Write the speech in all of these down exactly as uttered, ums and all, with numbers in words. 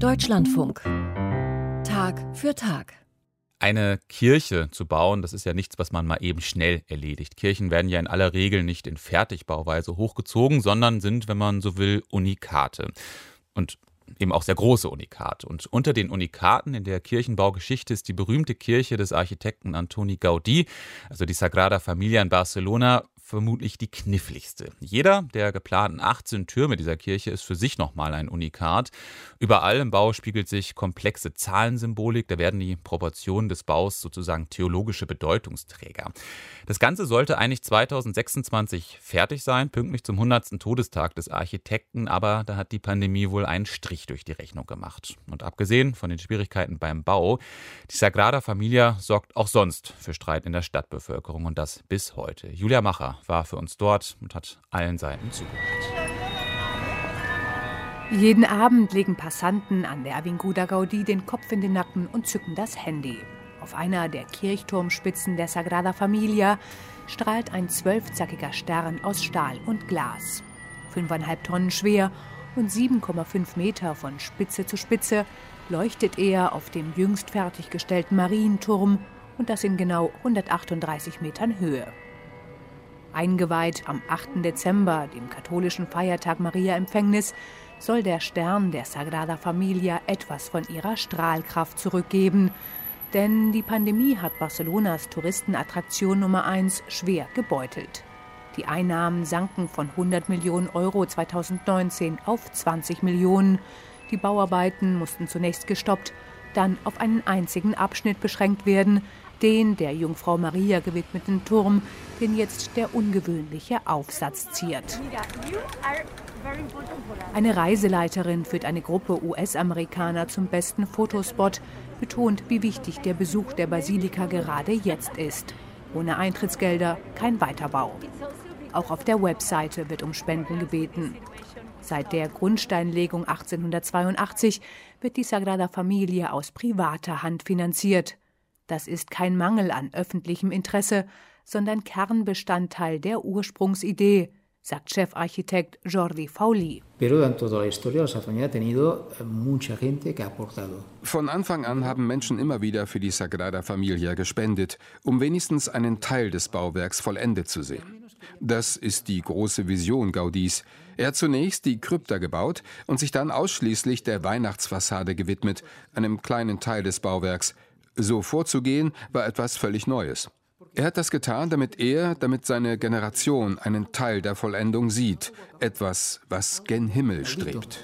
Deutschlandfunk. Tag für Tag. Eine Kirche zu bauen, das ist ja nichts, was man mal eben schnell erledigt. Kirchen werden ja in aller Regel nicht in Fertigbauweise hochgezogen, sondern sind, wenn man so will, Unikate. Und eben auch sehr große Unikate. Und unter den Unikaten in der Kirchenbaugeschichte ist die berühmte Kirche des Architekten Antoni Gaudí, also die Sagrada Familia in Barcelona, vermutlich die kniffligste. Jeder der geplanten achtzehn Türme dieser Kirche ist für sich nochmal ein Unikat. Überall im Bau spiegelt sich komplexe Zahlensymbolik. Da werden die Proportionen des Baus sozusagen theologische Bedeutungsträger. Das Ganze sollte eigentlich zweitausendsechsundzwanzig fertig sein, pünktlich zum hundertsten Todestag des Architekten. Aber da hat die Pandemie wohl einen Strich durch die Rechnung gemacht. Und abgesehen von den Schwierigkeiten beim Bau, die Sagrada Familia sorgt auch sonst für Streit in der Stadtbevölkerung. Und das bis heute. Julia Macher war für uns dort und hat allen Seiten zugehört. Jeden Abend legen Passanten an der Avinguda Gaudí den Kopf in den Nacken und zücken das Handy. Auf einer der Kirchturmspitzen der Sagrada Familia strahlt ein zwölfzackiger Stern aus Stahl und Glas. Fünfeinhalb Tonnen schwer und sieben Komma fünf Meter von Spitze zu Spitze leuchtet er auf dem jüngst fertiggestellten Marienturm und das in genau hundertachtunddreißig Metern Höhe. Eingeweiht am achten Dezember, dem katholischen Feiertag Maria Empfängnis, soll der Stern der Sagrada Familia etwas von ihrer Strahlkraft zurückgeben. Denn die Pandemie hat Barcelonas Touristenattraktion Nummer eins schwer gebeutelt. Die Einnahmen sanken von hundert Millionen Euro zweitausendneunzehn auf zwanzig Millionen. Die Bauarbeiten mussten zunächst gestoppt, dann auf einen einzigen Abschnitt beschränkt werden, den der Jungfrau Maria gewidmeten Turm, den jetzt der ungewöhnliche Aufsatz ziert. Eine Reiseleiterin führt eine Gruppe U S-Amerikaner zum besten Fotospot, betont, wie wichtig der Besuch der Basilika gerade jetzt ist. Ohne Eintrittsgelder kein Weiterbau. Auch auf der Webseite wird um Spenden gebeten. Seit der Grundsteinlegung achtzehnhundertzweiundachtzig wird die Sagrada Familia aus privater Hand finanziert. Das ist kein Mangel an öffentlichem Interesse, sondern Kernbestandteil der Ursprungsidee, sagt Chefarchitekt Jordi Fauli. Von Anfang an haben Menschen immer wieder für die Sagrada Familia gespendet, um wenigstens einen Teil des Bauwerks vollendet zu sehen. Das ist die große Vision Gaudís. Er hat zunächst die Krypta gebaut und sich dann ausschließlich der Weihnachtsfassade gewidmet, einem kleinen Teil des Bauwerks. So vorzugehen, war etwas völlig Neues. Er hat das getan, damit er, damit seine Generation einen Teil der Vollendung sieht. Etwas, was gen Himmel strebt.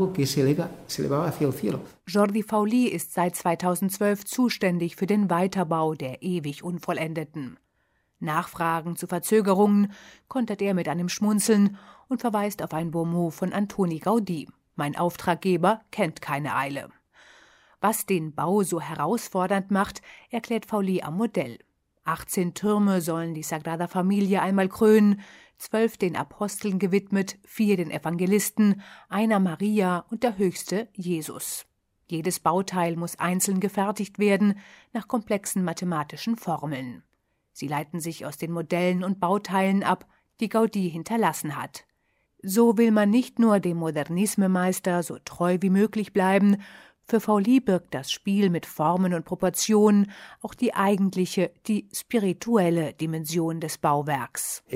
Jordi Fauli ist seit zweitausendzwölf zuständig für den Weiterbau der ewig Unvollendeten. Nachfragen zu Verzögerungen kontert er mit einem Schmunzeln und verweist auf ein Bonmot von Antoni Gaudí. Mein Auftraggeber kennt keine Eile. Was den Bau so herausfordernd macht, erklärt Fauli am Modell. achtzehn Türme sollen die Sagrada Familia einmal krönen, zwölf den Aposteln gewidmet, vier den Evangelisten, einer Maria und der höchste Jesus. Jedes Bauteil muss einzeln gefertigt werden, nach komplexen mathematischen Formeln. Sie leiten sich aus den Modellen und Bauteilen ab, die Gaudí hinterlassen hat. So will man nicht nur dem Modernisme-Meister so treu wie möglich bleiben. Für Fauli birgt das Spiel mit Formen und Proportionen auch die eigentliche, die spirituelle Dimension des Bauwerks.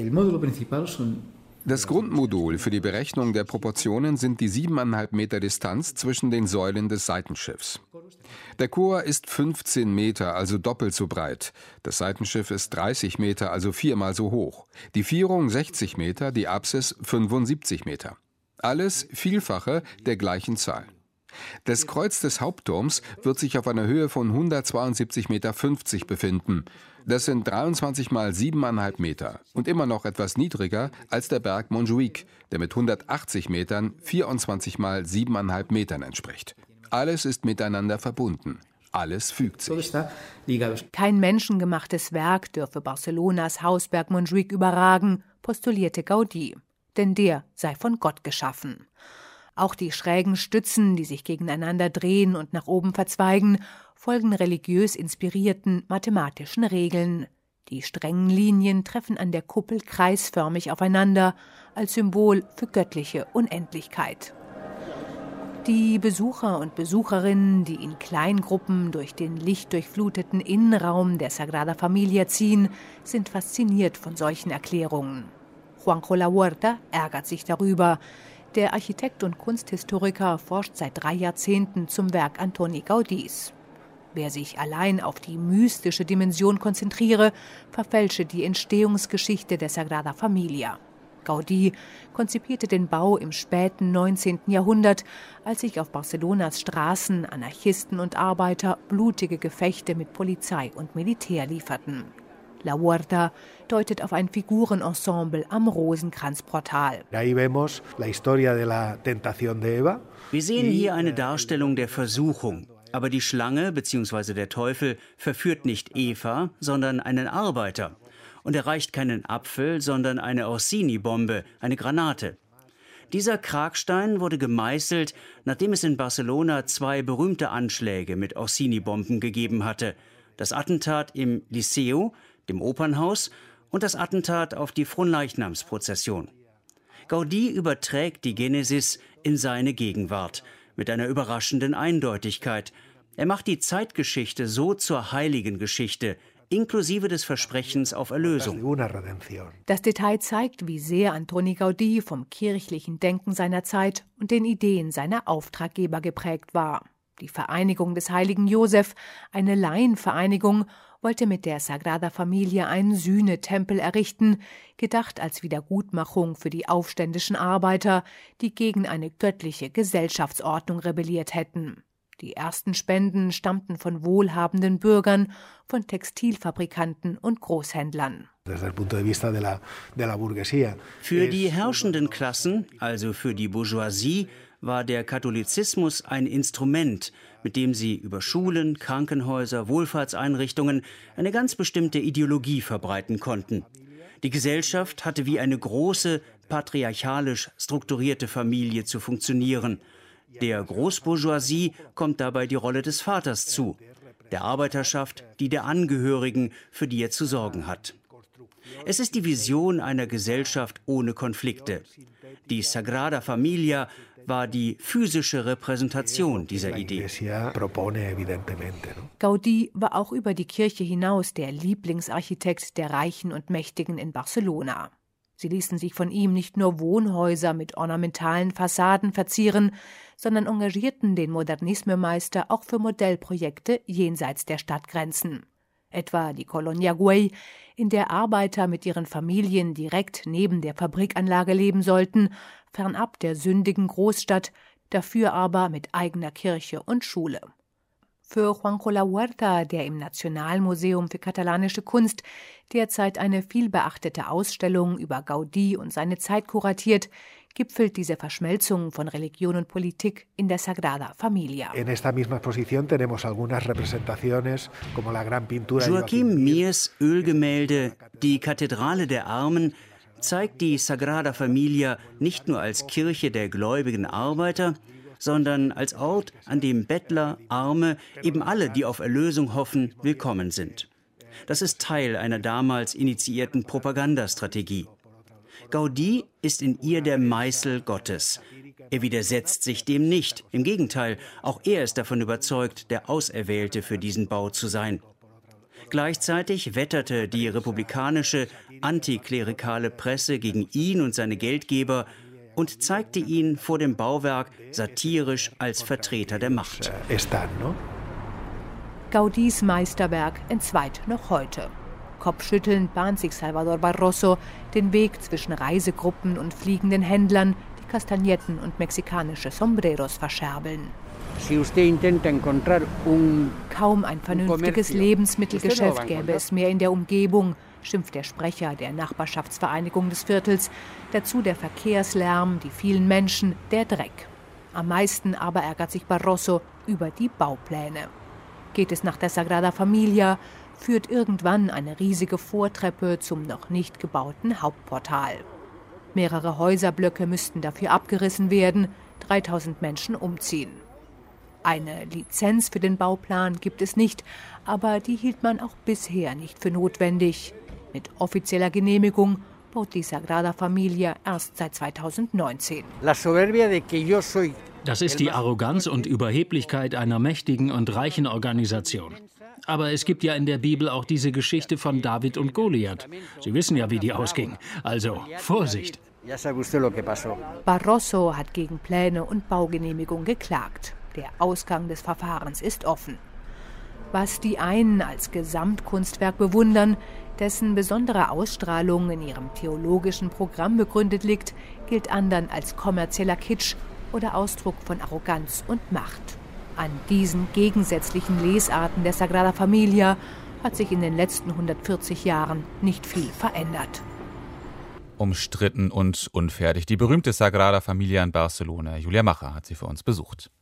Das Grundmodul für die Berechnung der Proportionen sind die siebeneinhalb Meter Distanz zwischen den Säulen des Seitenschiffs. Der Chor ist fünfzehn Meter, also doppelt so breit. Das Seitenschiff ist dreißig Meter, also viermal so hoch. Die Vierung sechzig Meter, die Apsis fünfundsiebzig Meter. Alles Vielfache der gleichen Zahl. Das Kreuz des Hauptturms wird sich auf einer Höhe von hundertzweiundsiebzig Komma fünfzig Meter befinden. Das sind dreiundzwanzig mal siebeneinhalb Meter und immer noch etwas niedriger als der Berg Montjuic, der mit hundertachtzig Metern vierundzwanzig mal siebeneinhalb Metern entspricht. Alles ist miteinander verbunden. Alles fügt sich. Kein menschengemachtes Werk dürfe Barcelonas Hausberg Montjuic überragen, postulierte Gaudí, denn der sei von Gott geschaffen. Auch die schrägen Stützen, die sich gegeneinander drehen und nach oben verzweigen, folgen religiös inspirierten mathematischen Regeln. Die strengen Linien treffen an der Kuppel kreisförmig aufeinander, als Symbol für göttliche Unendlichkeit. Die Besucher und Besucherinnen, die in Kleingruppen durch den lichtdurchfluteten Innenraum der Sagrada Familia ziehen, sind fasziniert von solchen Erklärungen. Juanjo Lahuerta ärgert sich darüber. Der Architekt und Kunsthistoriker forscht seit drei Jahrzehnten zum Werk Antoni Gaudís. Wer sich allein auf die mystische Dimension konzentriere, verfälsche die Entstehungsgeschichte der Sagrada Familia. Gaudí konzipierte den Bau im späten neunzehnten Jahrhundert, als sich auf Barcelonas Straßen Anarchisten und Arbeiter blutige Gefechte mit Polizei und Militär lieferten. Lahuerta deutet auf ein Figurenensemble am Rosenkranzportal. Wir sehen hier eine Darstellung der Versuchung. Aber die Schlange bzw. der Teufel verführt nicht Eva, sondern einen Arbeiter. Und erreicht keinen Apfel, sondern eine Orsini-Bombe, eine Granate. Dieser Kragstein wurde gemeißelt, nachdem es in Barcelona zwei berühmte Anschläge mit Orsini-Bomben gegeben hatte. Das Attentat im Liceo, dem Opernhaus, und das Attentat auf die Fronleichnamsprozession. Gaudí überträgt die Genesis in seine Gegenwart mit einer überraschenden Eindeutigkeit. Er macht die Zeitgeschichte so zur heiligen Geschichte, inklusive des Versprechens auf Erlösung. Das Detail zeigt, wie sehr Antoni Gaudí vom kirchlichen Denken seiner Zeit und den Ideen seiner Auftraggeber geprägt war. Die Vereinigung des heiligen Josef, eine Laienvereinigung, wollte mit der Sagrada Familia einen Sühnetempel errichten, gedacht als Wiedergutmachung für die aufständischen Arbeiter, die gegen eine göttliche Gesellschaftsordnung rebelliert hätten. Die ersten Spenden stammten von wohlhabenden Bürgern, von Textilfabrikanten und Großhändlern. Für die herrschenden Klassen, also für die Bourgeoisie, war der Katholizismus ein Instrument, mit dem sie über Schulen, Krankenhäuser, Wohlfahrtseinrichtungen eine ganz bestimmte Ideologie verbreiten konnten. Die Gesellschaft hatte wie eine große, patriarchalisch strukturierte Familie zu funktionieren. Der Großbourgeoisie kommt dabei die Rolle des Vaters zu, der Arbeiterschaft die der Angehörigen, für die er zu sorgen hat. Es ist die Vision einer Gesellschaft ohne Konflikte. Die Sagrada Familia war die physische Repräsentation dieser Idee. Gaudí war auch über die Kirche hinaus der Lieblingsarchitekt der Reichen und Mächtigen in Barcelona. Sie ließen sich von ihm nicht nur Wohnhäuser mit ornamentalen Fassaden verzieren, sondern engagierten den Modernismemeister auch für Modellprojekte jenseits der Stadtgrenzen. Etwa die Colonia Güell, in der Arbeiter mit ihren Familien direkt neben der Fabrikanlage leben sollten, fernab der sündigen Großstadt, dafür aber mit eigener Kirche und Schule. Für Juanjo Lahuerta, der im Nationalmuseum für katalanische Kunst derzeit eine vielbeachtete Ausstellung über Gaudí und seine Zeit kuratiert, gipfelt diese Verschmelzung von Religion und Politik in der Sagrada Familia. Joaquim Mirs Ölgemälde ‹Die Kathedrale der Armen› zeigt die Sagrada Familia nicht nur als Kirche der gläubigen Arbeiter, sondern als Ort, an dem Bettler, Arme, eben alle, die auf Erlösung hoffen, willkommen sind. Das ist Teil einer damals initiierten Propagandastrategie. Gaudí ist in ihr der Meißel Gottes. Er widersetzt sich dem nicht. Im Gegenteil, auch er ist davon überzeugt, der Auserwählte für diesen Bau zu sein. Gleichzeitig wetterte die republikanische, antiklerikale Presse gegen ihn und seine Geldgeber und zeigte ihn vor dem Bauwerk satirisch als Vertreter der Macht. Gaudís Meisterwerk entzweit noch heute. Kopfschüttelnd bahnt sich Salvador Barroso den Weg zwischen Reisegruppen und fliegenden Händlern, die Kastagnetten und mexikanische Sombreros verscherbeln. Kaum ein vernünftiges Lebensmittelgeschäft gäbe es mehr in der Umgebung, schimpft der Sprecher der Nachbarschaftsvereinigung des Viertels. Dazu der Verkehrslärm, die vielen Menschen, der Dreck. Am meisten aber ärgert sich Barroso über die Baupläne. Geht es nach der Sagrada Familia, führt irgendwann eine riesige Vortreppe zum noch nicht gebauten Hauptportal. Mehrere Häuserblöcke müssten dafür abgerissen werden, dreitausend Menschen umziehen. Eine Lizenz für den Bauplan gibt es nicht, aber die hielt man auch bisher nicht für notwendig. Mit offizieller Genehmigung baut die Sagrada Familia erst seit zweitausendneunzehn. Das ist die Arroganz und Überheblichkeit einer mächtigen und reichen Organisation. Aber es gibt ja in der Bibel auch diese Geschichte von David und Goliath. Sie wissen ja, wie die ausging. Also Vorsicht! Barroso hat gegen Pläne und Baugenehmigung geklagt. Der Ausgang des Verfahrens ist offen. Was die einen als Gesamtkunstwerk bewundern, dessen besondere Ausstrahlung in ihrem theologischen Programm begründet liegt, gilt anderen als kommerzieller Kitsch oder Ausdruck von Arroganz und Macht. An diesen gegensätzlichen Lesarten der Sagrada Familia hat sich in den letzten hundertvierzig Jahren nicht viel verändert. Umstritten und unfertig. Die berühmte Sagrada Familia in Barcelona. Julia Macher hat sie für uns besucht.